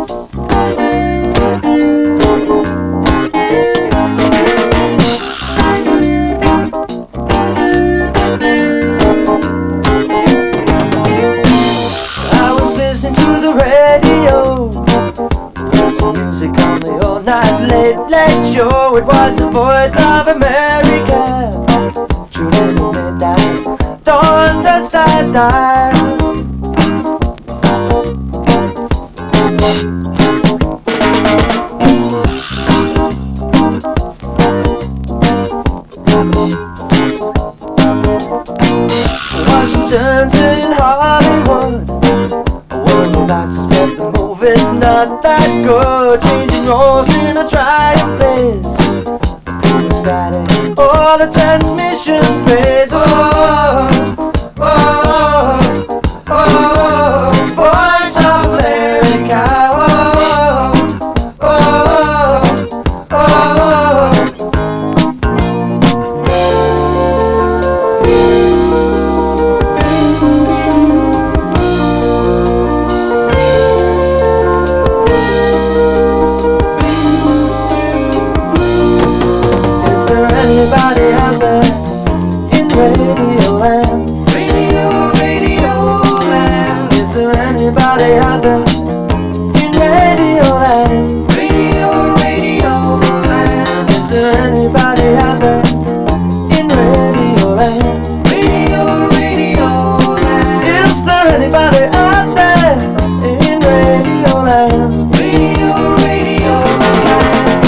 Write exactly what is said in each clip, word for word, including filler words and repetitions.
Radio, music on the all-night late late show. It was the voice of America, true to midnight, dawn touched that dial. Washington's in Hollywood, but the movie's not that good. Changing roles in a triumph place, the static, oh, the transmission phase. Oh, oh, oh, oh, voice of America. Oh, oh, oh, oh. Anybody out there in Radio Land? Radio, Radio Land. Is there anybody out there in Radio Land? Radio, Radio Land. Is there anybody out there in Radio Land? Radio, Radio Land. Is there anybody out there in Radio Land? Radio, Radio Land.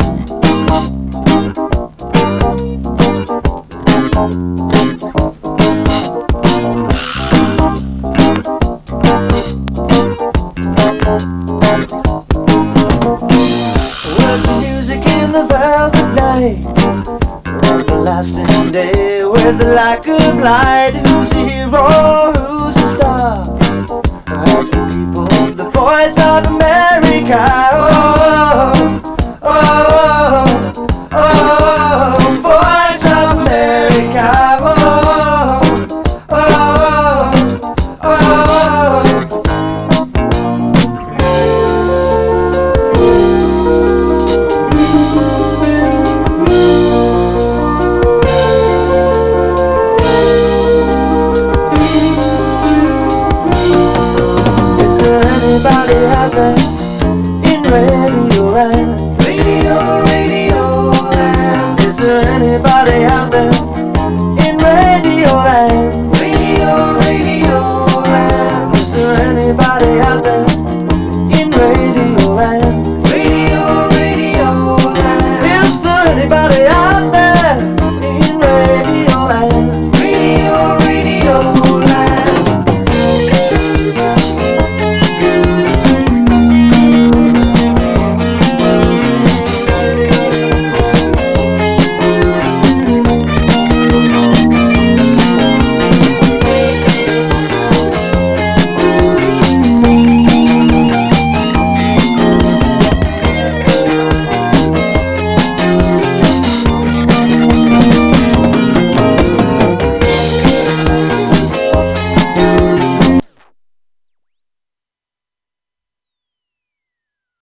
Where's the music in the velvet night? Everlasting day with the lack of light. Who's the hero? Who's the star? Asking people, the voice of America. Oh, oh, oh, oh, oh, voice of America. Oh, oh, oh, oh. Is there anybody out there in Radio Land?